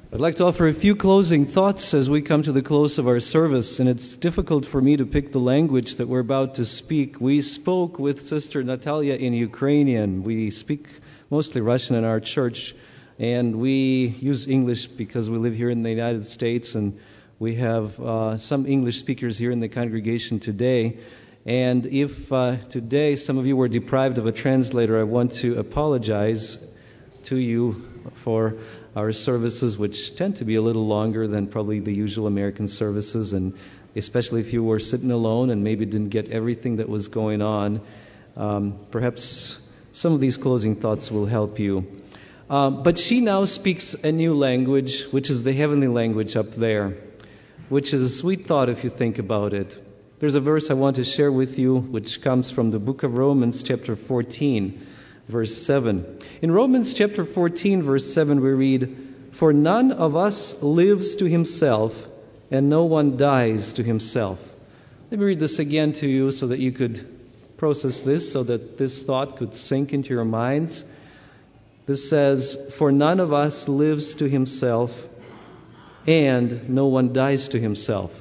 I'd like to offer a few closing thoughts as we come to the close of our service, and it's difficult for me to pick the language that we're about to speak. We spoke with Sister Natalia in Ukrainian. We speak mostly Russian in our church, and we use English because we live here in the United States, and we have some English speakers here in the congregation today. And if today some of you were deprived of a translator, I want to apologize to you for our services, which tend to be a little longer than probably the usual American services, and especially if you were sitting alone and maybe didn't get everything that was going on. Perhaps some of these closing thoughts will help you. But she now speaks a new language, which is the heavenly language up there, which is a sweet thought if you think about it. There's a verse I want to share with you, which comes from the book of Romans, chapter 14. Verse 7. In Romans chapter 14, verse 7, we read, "For none of us lives to himself, and no one dies to himself." Let me read this again to you so that you could process this, so that this thought could sink into your minds. This says, "For none of us lives to himself, and no one dies to himself."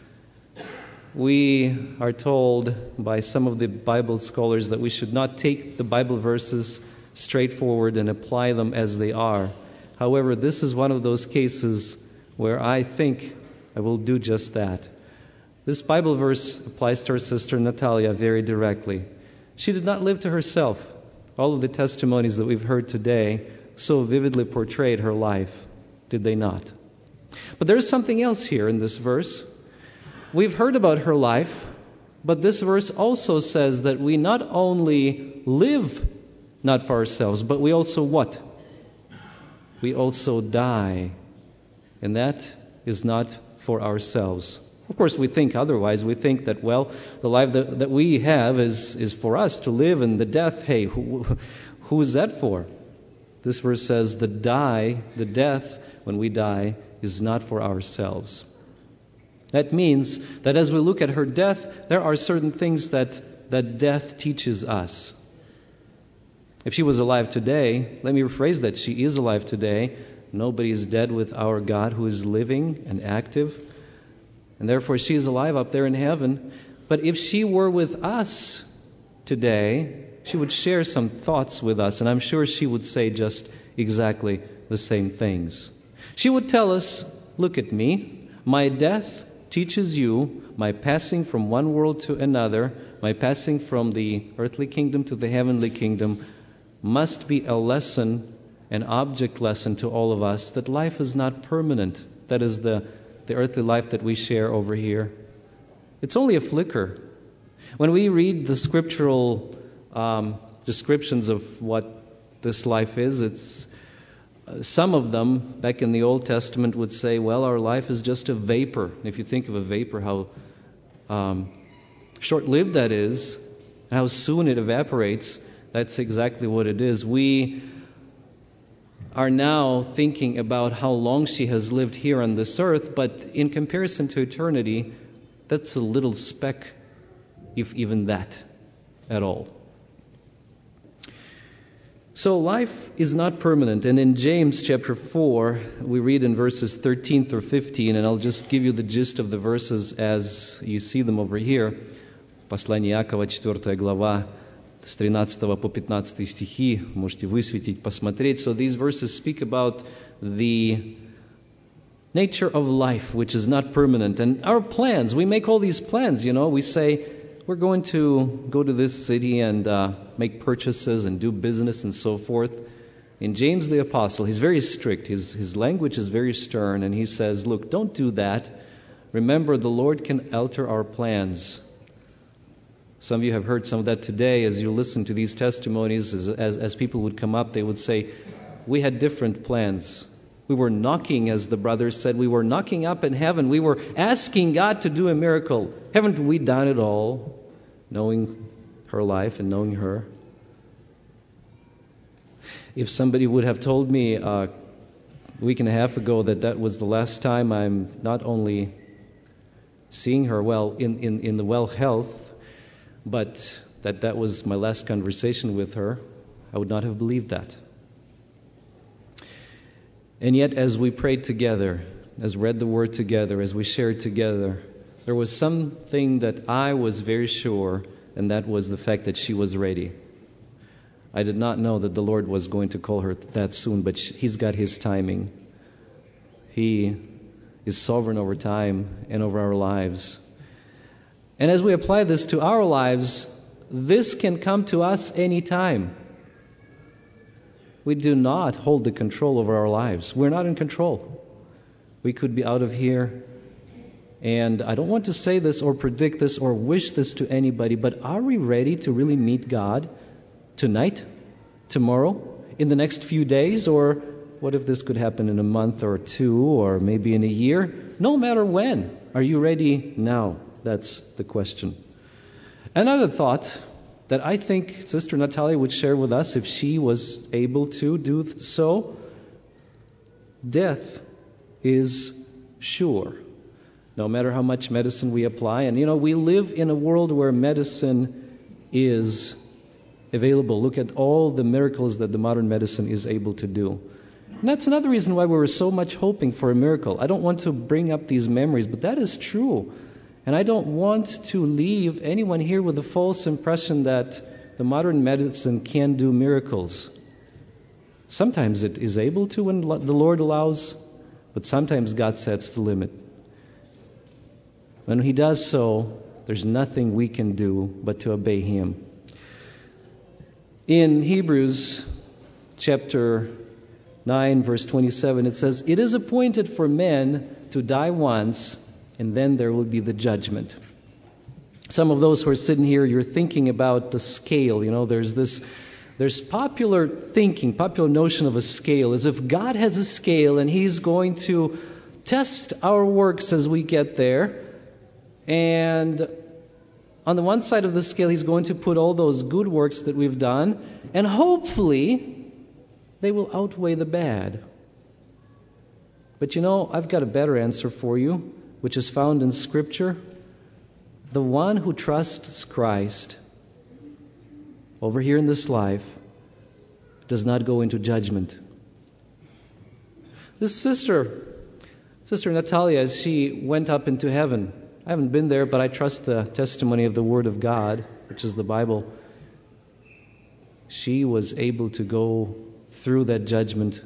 We are told by some of the Bible scholars that we should not take the Bible verses straightforward and apply them as they are. However, this is one of those cases where I think I will do just that. This Bible verse applies to our sister Natalia very directly. She did not live to herself. All of the testimonies that we've heard today so vividly portrayed her life, did they not? But there's something else here in this verse. We've heard about her life, but this verse also says that we not only live not for ourselves, but we also what? We also die. And that is not for ourselves. Of course, we think otherwise. We think that, well, the life that we have is for us to live, and the death, hey, who is that for? This verse says the death, when we die, is not for ourselves. That means that as we look at her death, there are certain things that death teaches us. If she was alive today, let me rephrase that, she is alive today. Nobody is dead with our God who is living and active. And therefore she is alive up there in heaven. But if she were with us today, she would share some thoughts with us. And I'm sure she would say just exactly the same things. She would tell us, look at me, my death teaches you, my passing from one world to another, my passing from the earthly kingdom to the heavenly kingdom, must be a lesson, an object lesson to all of us, that life is not permanent. That is the earthly life that we share over here. It's only a flicker. When we read the scriptural descriptions of what this life is, it's some of them, back in the Old Testament, would say, well, our life is just a vapor. If you think of a vapor, how short-lived that is, how soon it evaporates, that's exactly what it is. We are now thinking about how long she has lived here on this earth, but in comparison to eternity, that's a little speck, if even that at all. So life is not permanent, and in James chapter 4, we read in verses 13 through 15, and I'll just give you the gist of the verses as you see them over here. Послание Иакова, 4 глава, с 13 по 15 стихи, можете высветить, посмотреть. So these verses speak about the nature of life, which is not permanent, and our plans. We make all these plans, we say, we're going to go to this city and make purchases and do business and so forth. In James the Apostle, he's very strict. His language is very stern, and he says, look, don't do that. Remember, the Lord can alter our plans. Some of you have heard some of that today as you listen to these testimonies. As people would come up, they would say, we had different plans. We were knocking, as the brothers said. We were knocking up in heaven. We were asking God to do a miracle. Haven't we done it all? Knowing her life and knowing her. If somebody would have told me a week and a half ago that was the last time I'm not only seeing her in the well health, but that was my last conversation with her, I would not have believed that. And yet, as we prayed together, as we read the Word together, as we shared together, there was something that I was very sure, and that was the fact that she was ready. I did not know that the Lord was going to call her that soon, but He's got His timing. He is sovereign over time and over our lives. And as we apply this to our lives, this can come to us anytime. We do not hold the control over our lives. We're not in control. We could be out of here. And I don't want to say this or predict this or wish this to anybody, but are we ready to really meet God tonight, tomorrow, in the next few days? Or what if this could happen in a month or two or maybe in a year? No matter when. Are you ready now? That's the question. Another thought that I think Sister Natalia would share with us if she was able to do so. Death is sure. No matter how much medicine we apply. And we live in a world where medicine is available. Look at all the miracles that the modern medicine is able to do. And that's another reason why we were so much hoping for a miracle. I don't want to bring up these memories, but that is true. And I don't want to leave anyone here with a false impression that the modern medicine can do miracles. Sometimes it is able to when the Lord allows, but sometimes God sets the limit. When He does so, there's nothing we can do but to obey Him. In Hebrews chapter 9, verse 27, it says, "It is appointed for men to die once, and then there will be the judgment." Some of those who are sitting here, you're thinking about the scale. There's popular thinking, popular notion of a scale, as if God has a scale and He's going to test our works as we get there. And on the one side of the scale, He's going to put all those good works that we've done, and hopefully they will outweigh the bad. But I've got a better answer for you, which is found in Scripture. The one who trusts Christ over here in this life does not go into judgment. This Sister Natalia, as she went up into heaven, I haven't been there, but I trust the testimony of the Word of God, which is the Bible. She was able to go through that judgment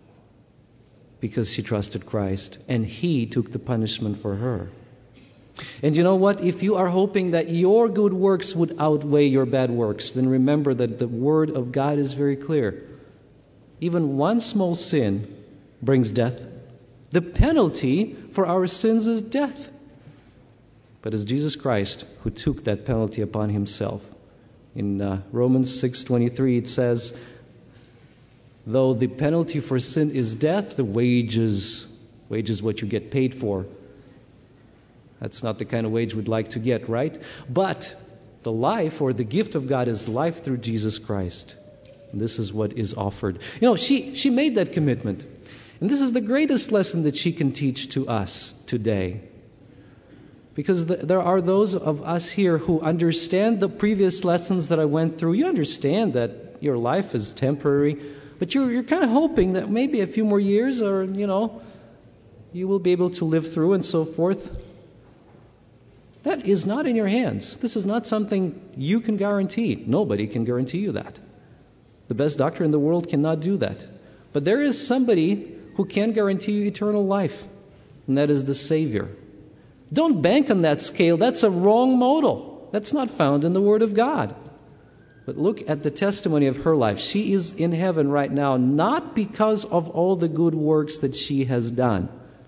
because she trusted Christ, and He took the punishment for her. And you know what? If you are hoping that your good works would outweigh your bad works, then remember that the Word of God is very clear. Even one small sin brings death. The penalty for our sins is death. But it's Jesus Christ who took that penalty upon Himself. In Romans 6:23 it says, "Though the penalty for sin is death, the wages what you get paid for." That's not the kind of wage we'd like to get, right? But the life or the gift of God is life through Jesus Christ. And this is what is offered. She made that commitment. And this is the greatest lesson that she can teach to us today. Because there are those of us here who understand the previous lessons that I went through. You understand that your life is temporary, but you're kind of hoping that maybe a few more years or, you will be able to live through and so forth. That is not in your hands. This is not something you can guarantee. Nobody can guarantee you that. The best doctor in the world cannot do that. But there is somebody who can guarantee you eternal life, and that is the Savior. Don't bank on that scale. That's a wrong model. That's not found in the Word of God. But look at the testimony of her life. She is in heaven right now, not because of all the good works that she has done,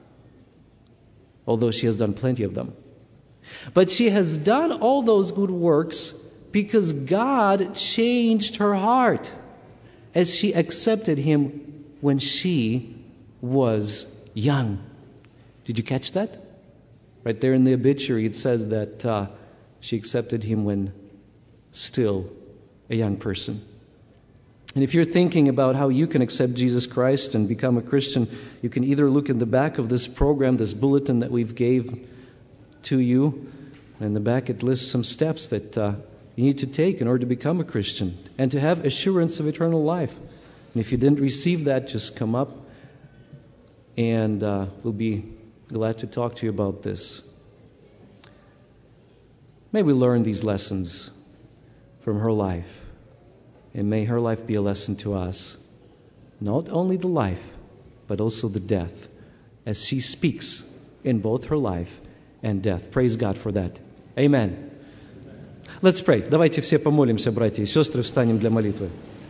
although she has done plenty of them. But she has done all those good works because God changed her heart as she accepted Him when she was young. Did you catch that? Right there in the obituary it says that she accepted Him when still a young person. And if you're thinking about how you can accept Jesus Christ and become a Christian, you can either look in the back of this program, this bulletin that we've gave to you. And in the back it lists some steps that you need to take in order to become a Christian and to have assurance of eternal life. And if you didn't receive that, just come up and we'll be glad to talk to you about this. May we learn these lessons from her life, and may her life be a lesson to us. Not only the life, but also the death, as she speaks in both her life and death. Praise God for that. Amen. Let's pray. Давайте все помолимся, братья и сестры, встанем для молитвы.